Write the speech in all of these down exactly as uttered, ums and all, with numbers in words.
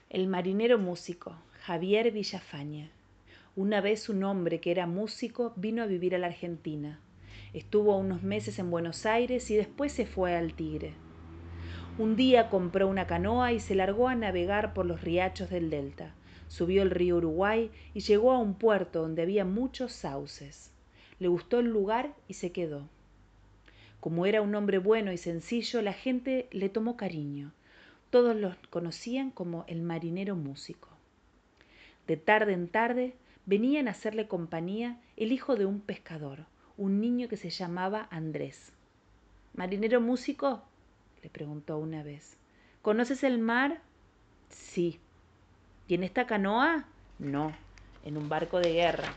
El marinero músico, Javier Villafañe. Una vez un hombre que era músico vino a vivir a la Argentina. Estuvo unos meses en Buenos Aires y después se fue al Tigre. Un día compró una canoa y se largó a navegar por los riachos del delta. Subió el río Uruguay y llegó a un puerto donde había muchos sauces. Le gustó el lugar y se quedó. Como era un hombre bueno y sencillo, la gente le tomó cariño. Todos lo conocían como el marinero músico. De tarde en tarde venían a hacerle compañía el hijo de un pescador, un niño que se llamaba Andrés. ¿Marinero músico?, le preguntó una vez. ¿Conoces el mar? Sí. ¿Y en esta canoa? No, en un barco de guerra.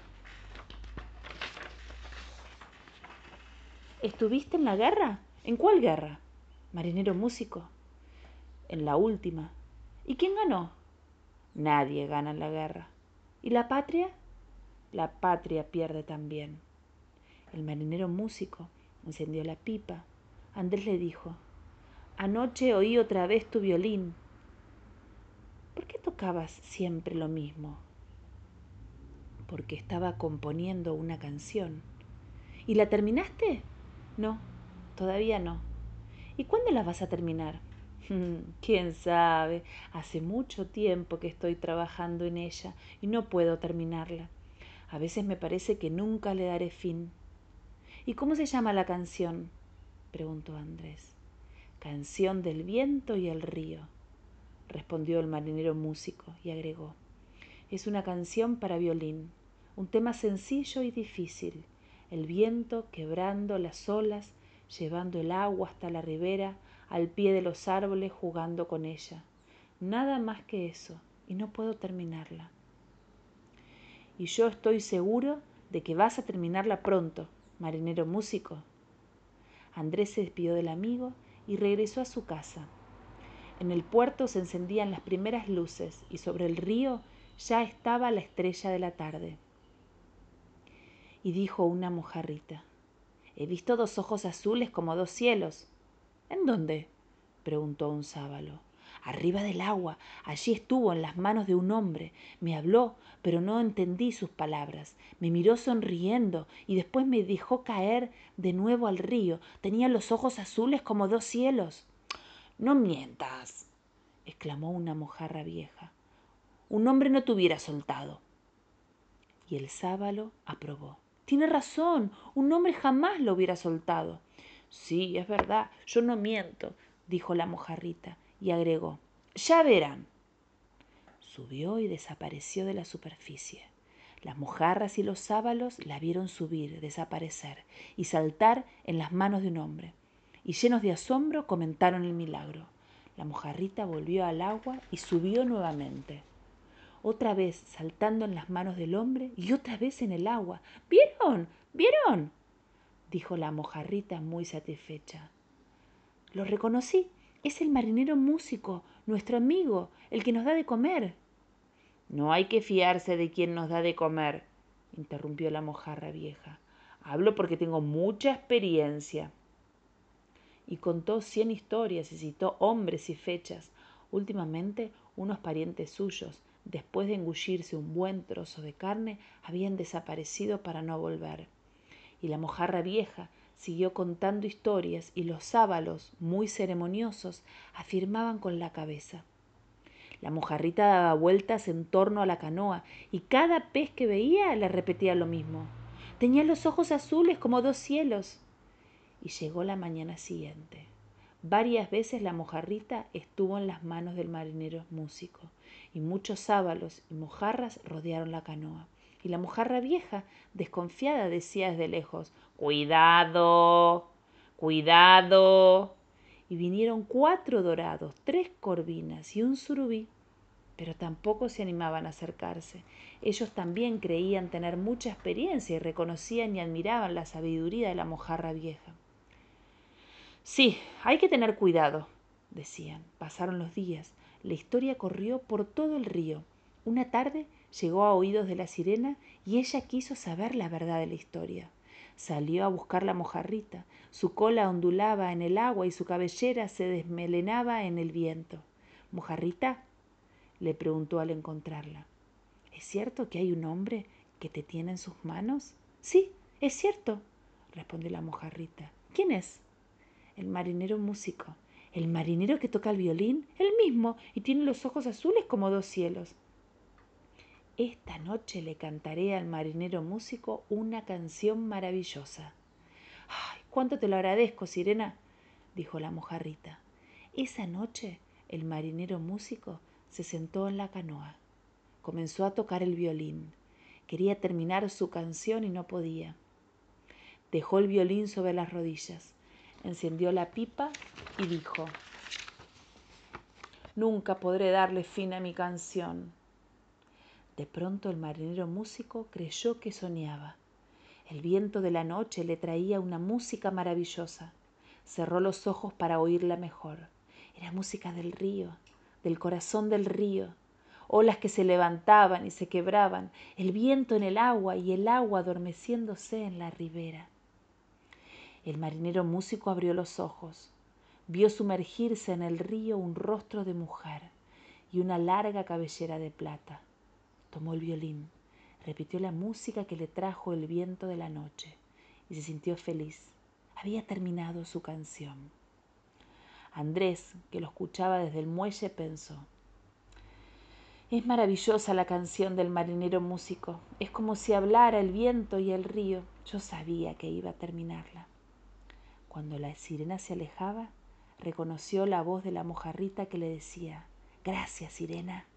¿Estuviste en la guerra? ¿En cuál guerra? Marinero músico. En la última. ¿Y quién ganó? Nadie gana en la guerra. ¿Y la patria? La patria pierde también. El marinero músico encendió la pipa. Andrés le dijo: Anoche oí otra vez tu violín. ¿Por qué tocabas siempre lo mismo? Porque estaba componiendo una canción. ¿Y la terminaste? No, todavía no. ¿Y cuándo la vas a terminar? ¿Quién sabe? Hace mucho tiempo que estoy trabajando en ella y no puedo terminarla. A veces me parece que nunca le daré fin. ¿Y cómo se llama la canción?, preguntó Andrés. Canción del viento y el río, respondió el marinero músico y agregó: es una canción para violín, un tema sencillo y difícil. El viento quebrando las olas, llevando el agua hasta la ribera, al pie de los árboles jugando con ella. Nada más que eso, y no puedo terminarla. Y yo estoy seguro de que vas a terminarla pronto, marinero músico. Andrés se despidió del amigo y regresó a su casa. En el puerto se encendían las primeras luces y sobre el río ya estaba la estrella de la tarde. Y dijo una mojarrita: he visto dos ojos azules como dos cielos. ¿En dónde?, preguntó un sábalo. Arriba del agua, allí estuvo en las manos de un hombre. Me habló, pero no entendí sus palabras. Me miró sonriendo y después me dejó caer de nuevo al río. Tenía los ojos azules como dos cielos. No mientas, exclamó una mojarra vieja. Un hombre no te hubiera soltado. Y el sábalo aprobó. Tiene razón, un hombre jamás lo hubiera soltado. Sí, es verdad, yo no miento, dijo la mojarrita, y agregó: ya verán. Subió y desapareció de la superficie. Las mojarras y los sábalos la vieron subir, desaparecer y saltar en las manos de un hombre, y llenos de asombro comentaron el milagro. La mojarrita volvió al agua y subió nuevamente, otra vez saltando en las manos del hombre y otra vez en el agua. ¿Vieron? ¿Vieron?, dijo la mojarrita muy satisfecha. Lo reconocí, es el marinero músico, nuestro amigo, el que nos da de comer. No hay que fiarse de quien nos da de comer, interrumpió la mojarra vieja. Hablo porque tengo mucha experiencia. Y contó cien historias y citó hombres y fechas. Últimamente, unos parientes suyos, después de engullirse un buen trozo de carne, habían desaparecido para no volver. Y la mojarra vieja siguió contando historias y los sábalos, muy ceremoniosos, afirmaban con la cabeza. La mojarrita daba vueltas en torno a la canoa y cada pez que veía le repetía lo mismo. Tenía los ojos azules como dos cielos. Y llegó la mañana siguiente. Varias veces la mojarrita estuvo en las manos del marinero músico, y muchos sábalos y mojarras rodearon la canoa. Y la mojarra vieja, desconfiada, decía desde lejos: ¡cuidado! ¡Cuidado! Y vinieron cuatro dorados, tres corvinas y un surubí, pero tampoco se animaban a acercarse. Ellos también creían tener mucha experiencia y reconocían y admiraban la sabiduría de la mojarra vieja. Sí, hay que tener cuidado, decían. Pasaron los días. La historia corrió por todo el río. Una tarde llegó a oídos de la sirena y ella quiso saber la verdad de la historia. Salió a buscar la mojarrita. Su cola ondulaba en el agua y su cabellera se desmelenaba en el viento. Mojarrita, le preguntó al encontrarla. ¿Es cierto que hay un hombre que te tiene en sus manos? Sí, es cierto, respondió la mojarrita. ¿Quién es? El marinero músico. ¿El marinero que toca el violín? El mismo, y tiene los ojos azules como dos cielos. Esta noche le cantaré al marinero músico una canción maravillosa. ¡Ay, cuánto te lo agradezco, sirena!, dijo la mojarrita. Esa noche el marinero músico se sentó en la canoa. Comenzó a tocar el violín. Quería terminar su canción y no podía. Dejó el violín sobre las rodillas, encendió la pipa y dijo: «Nunca podré darle fin a mi canción». De pronto el marinero músico creyó que soñaba. El viento de la noche le traía una música maravillosa. Cerró los ojos para oírla mejor. Era música del río, del corazón del río. Olas que se levantaban y se quebraban, el viento en el agua y el agua adormeciéndose en la ribera. El marinero músico abrió los ojos. Vio sumergirse en el río un rostro de mujer y una larga cabellera de plata. Tomó el violín, repitió la música que le trajo el viento de la noche y se sintió feliz. Había terminado su canción. Andrés, que lo escuchaba desde el muelle, pensó: «Es maravillosa la canción del marinero músico. Es como si hablara el viento y el río. Yo sabía que iba a terminarla». Cuando la sirena se alejaba, reconoció la voz de la mojarrita que le decía: «Gracias, sirena».